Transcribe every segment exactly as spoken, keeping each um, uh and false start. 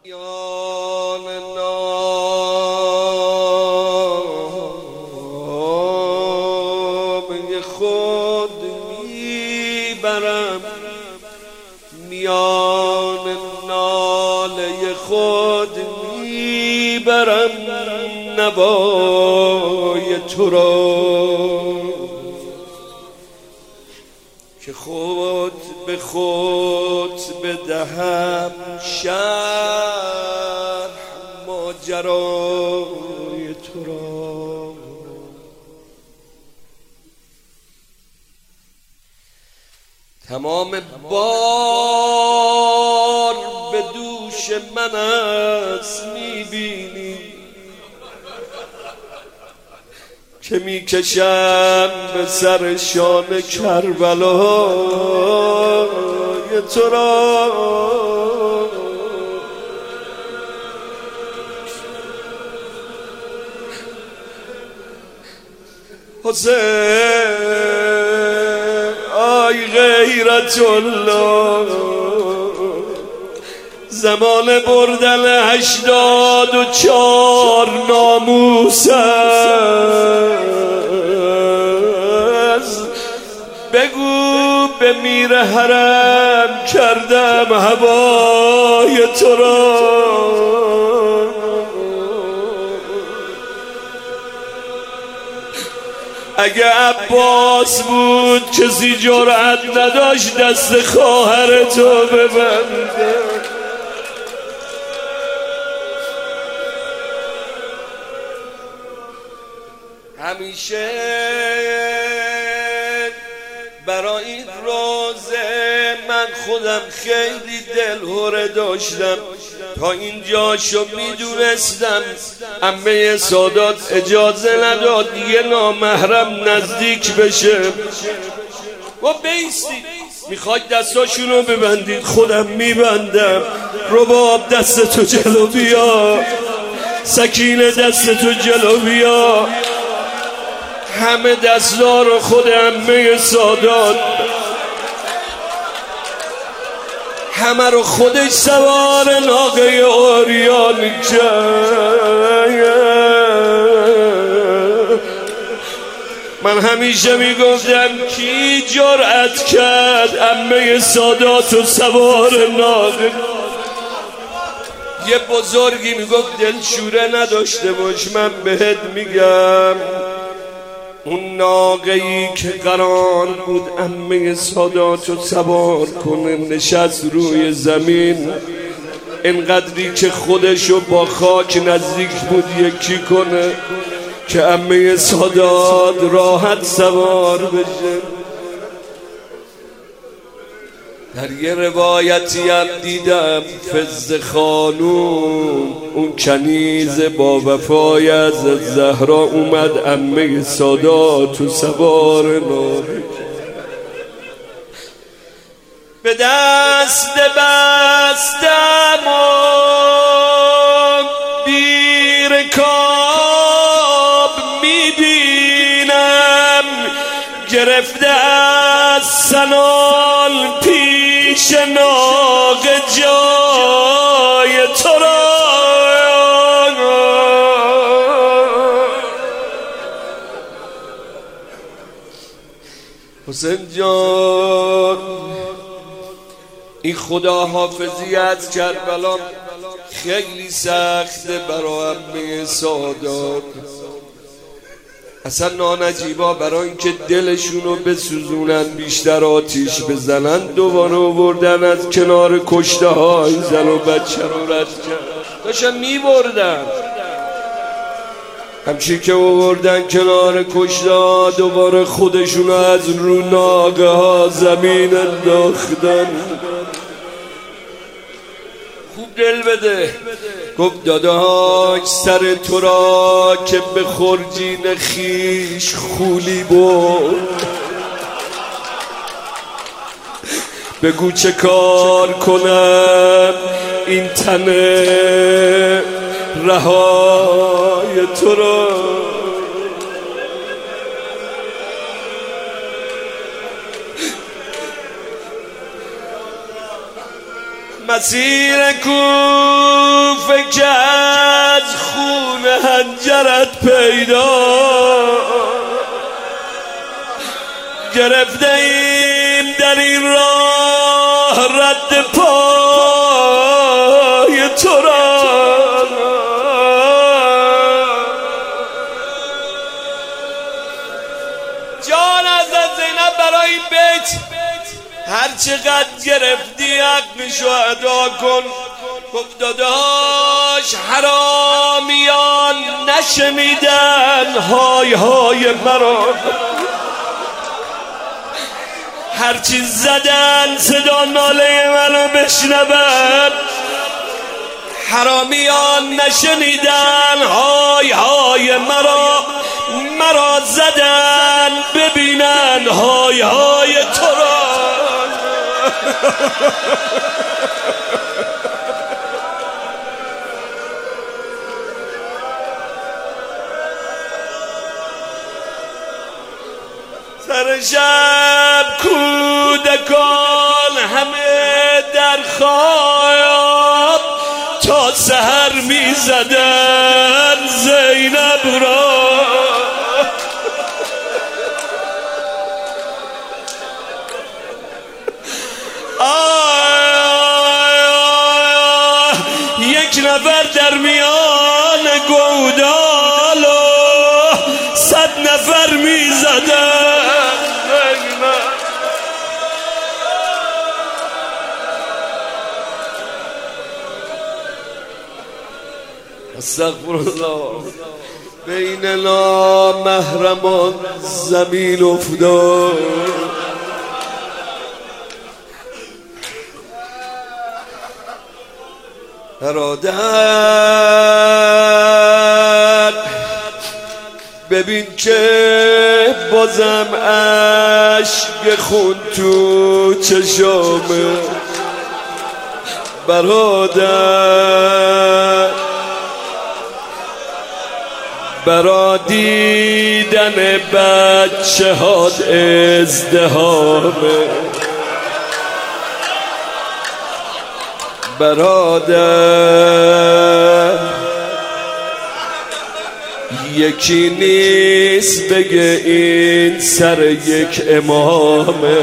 یان نام خود میبرم، میان ناله خود میبرم نوای تو را، که خود به خود بدهم شرح ماجرای تو را. تمام بار به دوش من است میبینی که میکشم به سر شان کربلای تو را. حسین آی غیرت الله، زمان بردن هشتاد و چار ناموس است، بگو به میر حرم کردم هوای تو را. اگه عباس بود کسی جرأت نداشت دست خواهر تو ببنده. همیشه برای این روزه من خودم خیلی دلهره داشتم، تا اینجاشو میدونستم عمه سادات اجازه نداد یه نامحرم نزدیک بشه. و بیستید میخواید دستاشونو ببندید، خودم میبندم. رباب دستتو جلو بیا، سکینه دستتو جلو بیا، همه دستار رو خود عمه سادات، همه رو خودش سوار ناقه اوریان کرد. من همیشه میگفتم کی جرأت کرد عمه سادات و سوار ناقه. یه بزرگی میگفت دلشوره نداشته باش، من بهت میگم اون ناقه‌ای که قرار بود عمه ساداتو سوار کنه نشست روی زمین، اینقدری که خودشو با خاک نزدیک بود یکی کنه که عمه سادات راحت سوار بشه. در یه روایتی هم دیدم فضل خانوم اون کنیز با وفای از زهرا اومد عمه سادات و سوار ناره به دست بستم و بیرکاب میبینم گرفته از سنال پیش ناقه جای تو را. حسین جان این خدا حافظی از کربلا خیلی سخته برای عمه سادات. اصلا نانجیبا برای اینکه دلشونو بسوزونن بیشتر آتیش بزنن دوباره آوردن از کنار کشته ها این زن و بچه رو رد کرد، داشتن میبردن. همچی که آوردن کنار کشته ها دوباره خودشونو از رو ناقه ها زمین انداختن. خوب دل بده. گفت داداش سر تو را که به خرجین خیش خولی بود، بگو چه کار کنم این تن رهای تو را. مسیر کوه پیدا گرفته ایم در این راه رد پای تو را. جان از زینب برای این بیت هر چقدر گرفتی حقشو ادا کن. گفت داداش حرامیان نشنیدن های های مرا، هرچی زدن صدا ناله منو بشنون. حرامیان نشنیدن های های مرا، مرا زدن ببینن های های تو را. سر شب کودکان همه در خواب تا سحر می زدن زینب را. یک نفر در میان گودال و صد نفر می زدن. استغفرالله. بیننا محرمان زمین افتاد، برادر ببین که بازم اشک خون تو چشامه. برادر برا دیدن بچه هات ازدهامه. برادر یکی نیست بگه این سر یک امامه.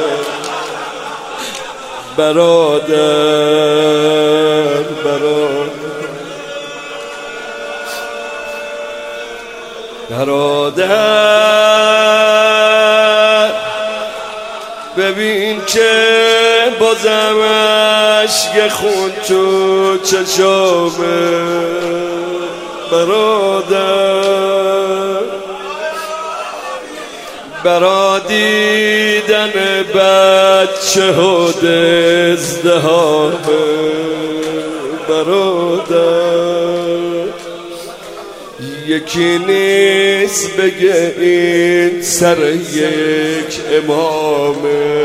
برادر برادر برادر ببین که بازم اشک خون تو چشامه. برادر برا دیدن بچه ها ازدهامه. برادر یکی نیست بگه این سر یک امامه.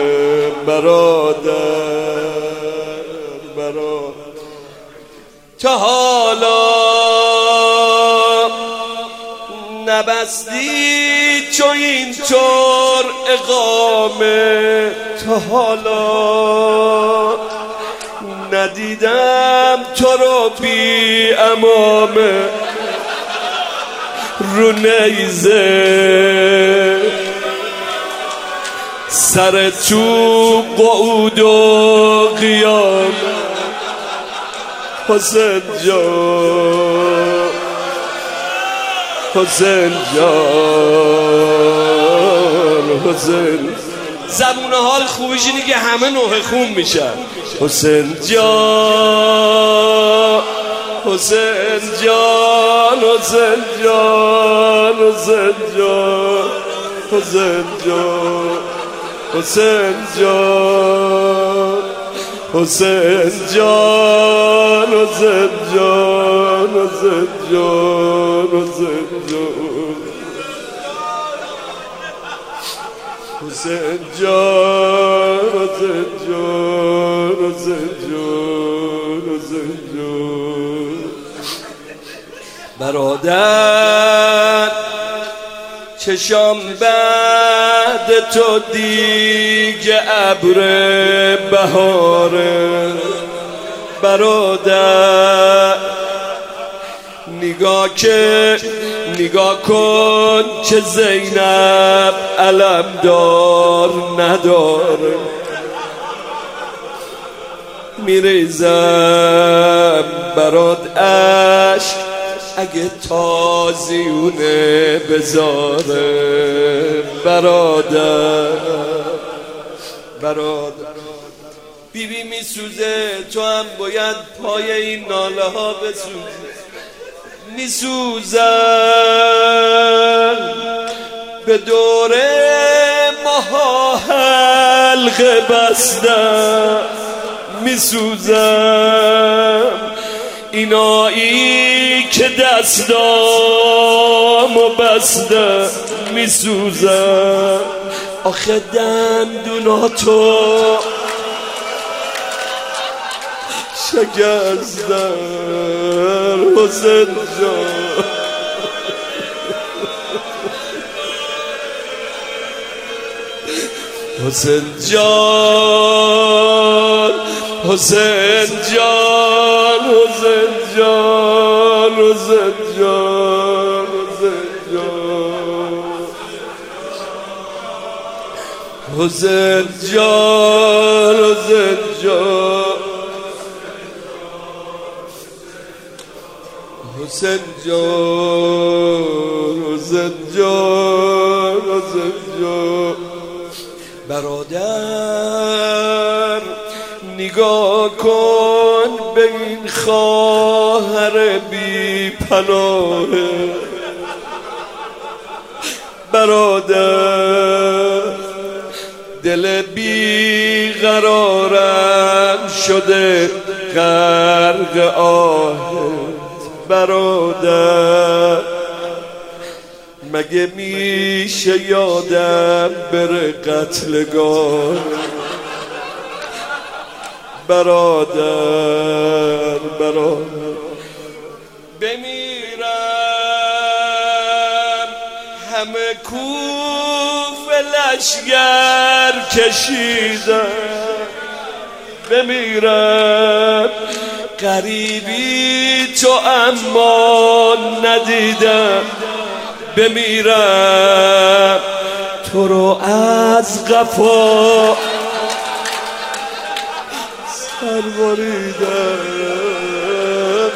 برادر برادر تا حالا نبستی چو اینطور اقامه. تا حالا ندیدم تو رو بی امامه. رو نیزه سر تو قعود و قیام. حسین جان حسین جان حسین. زبون حال خوبش اینه که همه نوه خون میشن. حسین جان حسین جان حسین جان حسین جان حسین جان حسین جان حسین جان حسین جان حسین جان حسین جان حسین جان حسین جان حسین جان حسین جان. برادر چشام بعد تو دیگه ابر بهاره. برادر نگاه که نگاه کن که زینب علمدار نداره، میریزم برات عشق اگه تازیونه بذاره برادر برادر. بیبی میسوزه، تو هم باید پای این ناله ها بسوزی. میسوزم به دوره ماها حلقه بستم، میسوزم اینایی که دستامو بستم، میسوزم آخه دندوناتو شکستم حسین جان. حسین جان حسین جان حسین جان حسین جان حسین جان حسین جان حسین جان حسین جان حسین جان. برادر نگاه کن به این خواهر بی پناه، برادر دل بی قرارم شده غرق آهت، برادر مگه میشه یادم بره قتلگاه، برادر برادر. بمیرم همه کوف لشگر کشیدم، بمیرم قریبی تو اما ندیدم، بمیرم تو رو از قفا سربریدم.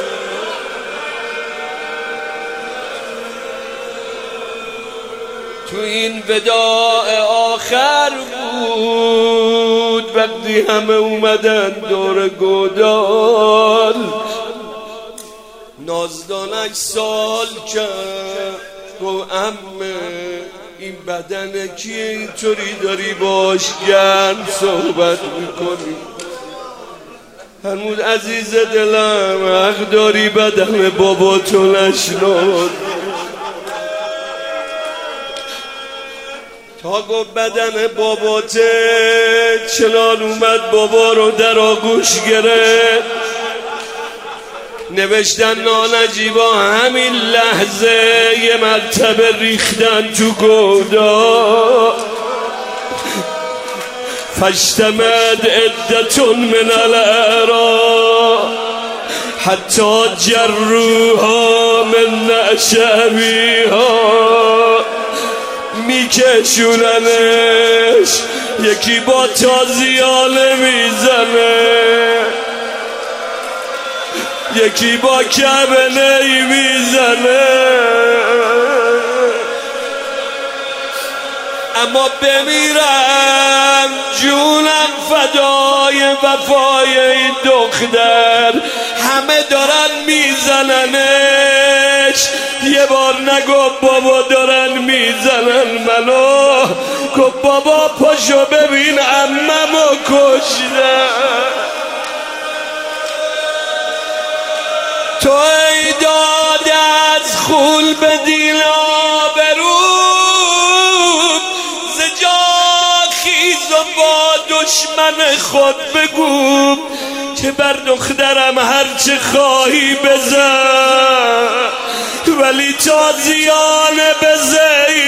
تو این وداع آخر بود وقتی همه اومدن دور گودال، نازدانک سال کرد گو امه این بدن کیه اینطوری داری باش گرم صحبت میکنی؟ فرمود عزیز دلم حق داری بدن بابا تو نشناد. تا گفت بدن باباته چنان اومد بابا رو در آغوش گرفت، نوشتن نانجیبا همین لحظه یه مرتبه ریختن تو گودا. فاجتمعت عدة من الأعراب حتی جروها من نعشابیها، میکشوننش یکی با تازیانه میزنه، یکی با کبنه میزنه، اما بمیرم جونم فدای وفای این دختر، همه دارن میزننش، یه بار نگو بابا دارن میزنن منو، گفت بابا پاشو ببین عممو کشتن. تو ای داد از خول به دیل آبرود، ز جا خیز و با دشمن خود بگو که بر دخترم هرچه خواهی بزن، ولی تازیانه به زینب